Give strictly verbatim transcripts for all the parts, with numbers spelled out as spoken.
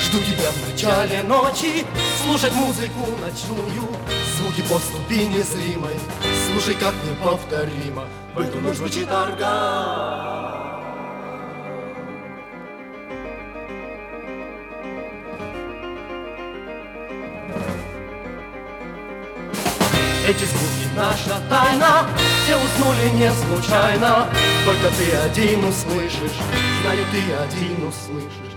Жду тебя в начале ночи, слушать музыку ночную, звуки поступи незримой, слушай, как неповторимо в эту ночь звучит орган. Эти звуки наша тайна, все уснули не случайно, только ты один услышишь, знаю, ты один услышишь.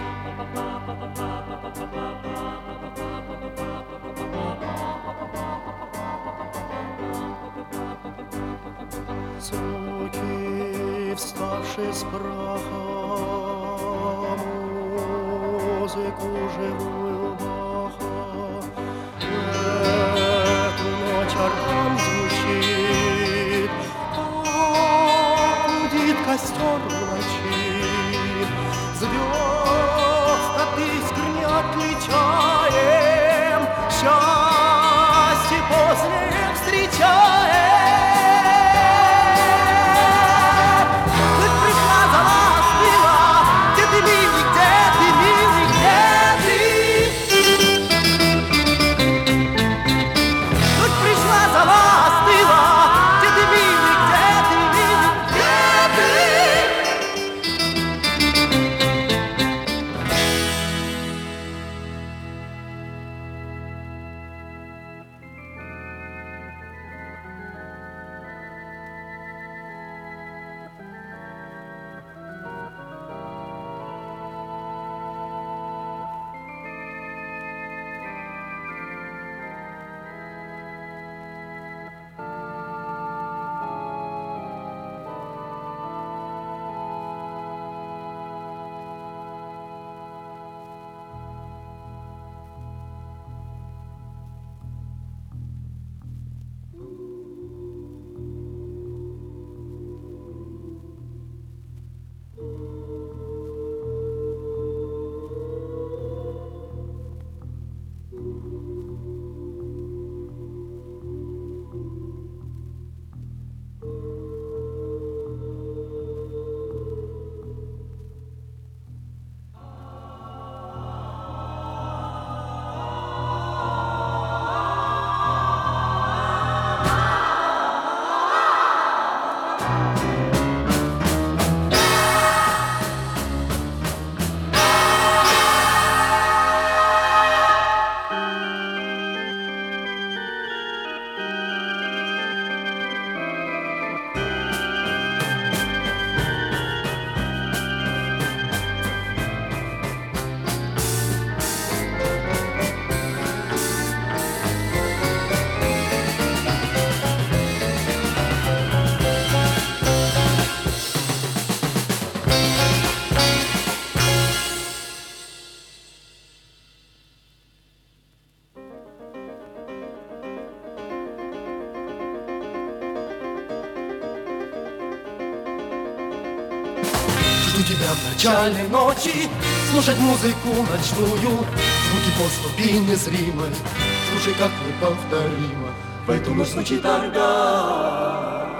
Звуки, вставшие с праха, музыку живую Баха. В эту ночь орган звучит, гудит костер в ночи. Звезд от искр отличаем, счастье после встречаем. Жду тебя в начале ночи, слушать музыку ночную, звуки поступи незримой, слушай, как неповторимо в эту ночь звучит орган.